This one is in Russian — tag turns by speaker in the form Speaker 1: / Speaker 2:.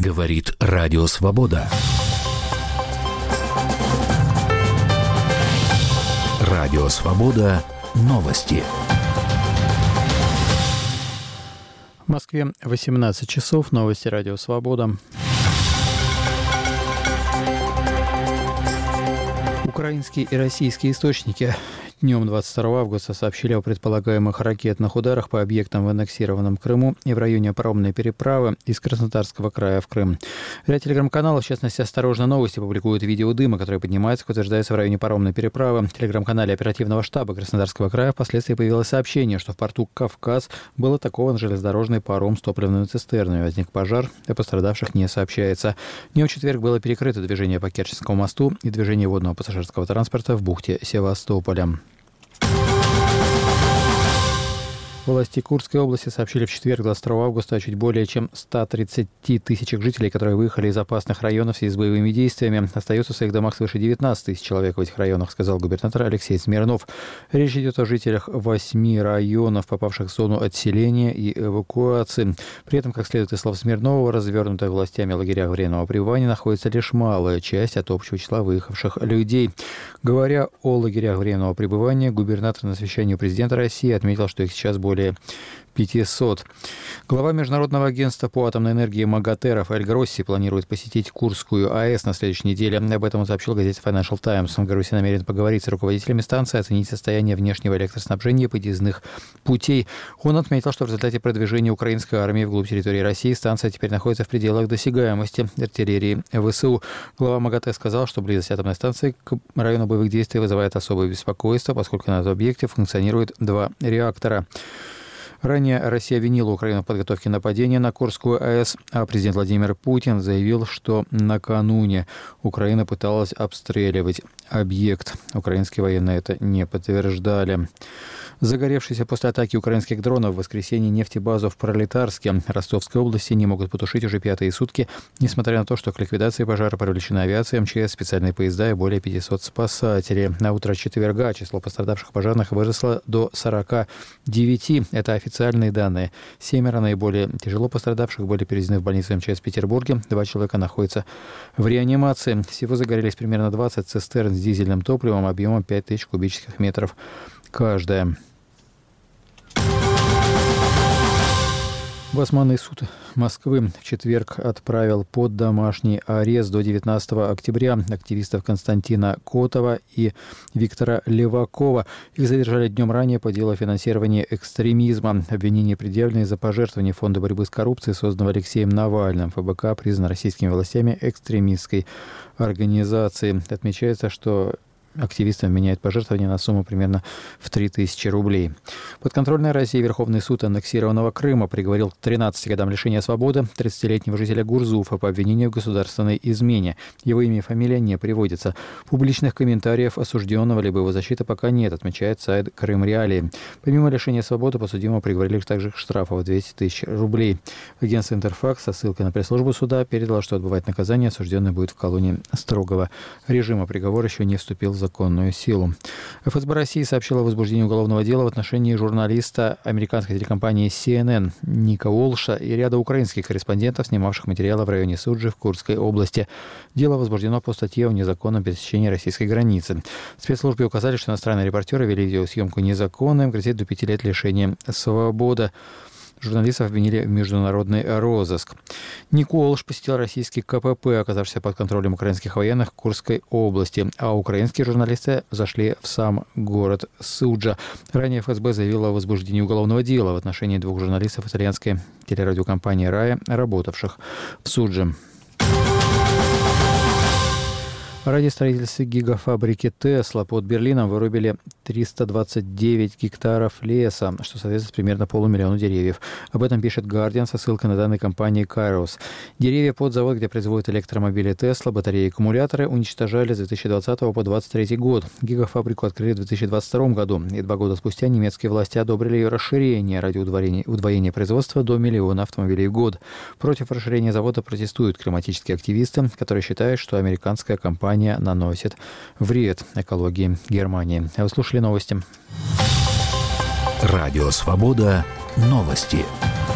Speaker 1: Говорит Радио Свобода. Радио Свобода. Новости.
Speaker 2: В Москве 18 часов. Новости Радио Свобода. Украинские и российские источники днем 22 августа сообщили о предполагаемых ракетных ударах по объектам в аннексированном Крыму и в районе паромной переправы из Краснодарского края в Крым. Ряд телеграм-каналов, в частности «Осторожно! Новости», публикуют видео дыма, которое поднимается, как утверждается, в районе паромной переправы. В телеграм-канале оперативного штаба Краснодарского края впоследствии появилось сообщение, что в порту Кавказ был атакован железнодорожный паром с топливной цистерной. Возник пожар, о пострадавших не сообщается. Днем в четверг было перекрыто движение по Керченскому мосту и движение водного пассажирского транспорта в бухте Севастополя. Власти Курской области сообщили в четверг, 22 августа, о чуть более чем 130 тысячах жителей, которые выехали из опасных районов в связи с боевыми действиями. Остаются в своих домах свыше 19 тысяч человек в этих районах, сказал губернатор Алексей Смирнов. Речь идет о жителях 8 районов, попавших в зону отселения и эвакуации. При этом, как следует из слов Смирнова, в развернутых властями лагерях временного пребывания находится лишь малая часть от общего числа выехавших людей. Говоря о лагерях временного пребывания, губернатор на совещании у президента России отметил, что их сейчас более 500. Глава Международного агентства по атомной энергии МАГАТЭ Рафаэль Гросси планирует посетить Курскую АЭС на следующей неделе. Об этом он сообщил газете Financial Times. Гросси намерен поговорить с руководителями станции, оценить состояние внешнего электроснабжения и подъездных путей. Он отметил, что в результате продвижения украинской армии вглубь территории России станция теперь находится в пределах досягаемости артиллерии ВСУ. Глава МАГАТЭ сказал, что близость атомной станции к району боевых действий вызывает особое беспокойство, поскольку на этом объекте функционирует 2 реактора. Ранее Россия обвинила Украину в подготовке нападения на Курскую АЭС, а президент Владимир Путин заявил, что накануне Украина пыталась обстреливать объект. Украинские военные это не подтверждали. Загоревшиеся после атаки украинских дронов в воскресенье нефтебазу в Пролетарске Ростовской области не могут потушить уже 5-е сутки, несмотря на то, что к ликвидации пожара привлечена авиация, МЧС, специальные поезда и более 500 спасателей. На утро четверга число пострадавших пожарных выросло до 49. Это официальные данные. 7 наиболее тяжело пострадавших были перевезены в больницу МЧС в Петербурге. 2 человека находятся в реанимации. Всего загорелись примерно 20 цистерн с дизельным топливом объемом 5000 кубических метров каждая. Басманный суд Москвы в четверг отправил под домашний арест до 19 октября активистов Константина Котова и Виктора Левакова. Их задержали днем ранее по делу о финансировании экстремизма. Обвинения предъявлены за пожертвование Фонда борьбы с коррупцией, созданного Алексеем Навальным. ФБК признан российскими властями экстремистской организацией. Отмечается, что активистам меняют пожертвования на сумму примерно в 3000 рублей. Подконтрольная России Верховный суд аннексированного Крыма приговорил к 13 годам лишения свободы 30-летнего жителя Гурзуфа по обвинению в государственной измене. Его имя и фамилия не приводятся. Публичных комментариев осужденного либо его защиты пока нет, отмечает сайт Крым Реалии. Помимо лишения свободы, подсудимого приговорили также к штрафу в 200 тысяч рублей. Агентство Интерфакс со ссылкой на пресс-службу суда передало, что отбывать наказание осужденный будет в колонии строгого режима. Приговор еще не вступил в законную силу. ФСБ России сообщила о возбуждении уголовного дела в отношении журналиста американской телекомпании CNN Ника Уолша и ряда украинских корреспондентов, снимавших материалы в районе Суджи в Курской области. Дело возбуждено по статье о незаконном пересечении российской границы. В спецслужбе указали, что иностранные репортеры вели видеосъемку незаконно, им грозит до 5 лет лишения свободы. Журналистов обвинили в международный розыск. Ник Уолш посетил российский КПП, оказавшийся под контролем украинских военных в Курской области, а украинские журналисты зашли в сам город Суджа. Ранее ФСБ заявила о возбуждении уголовного дела в отношении 2 журналистов итальянской телерадиокомпании «Рая», работавших в Судже. Ради строительства гигафабрики Tesla под Берлином вырубили 329 гектаров леса, что соответствует примерно 500 000 деревьев. Об этом пишет Guardian со ссылкой на данные компании Kairos. Деревья под завод, где производят электромобили Tesla, батареи и аккумуляторы, уничтожали с 2020 по 2023 год. Гигафабрику открыли в 2022 году, и 2 года спустя немецкие власти одобрили ее расширение ради удвоения производства до 1 миллиона автомобилей в год. Против расширения завода протестуют климатические активисты, которые считают, что американская компания наносит вред экологии Германии. Вы слушали новости.
Speaker 1: Радио Свобода. Новости.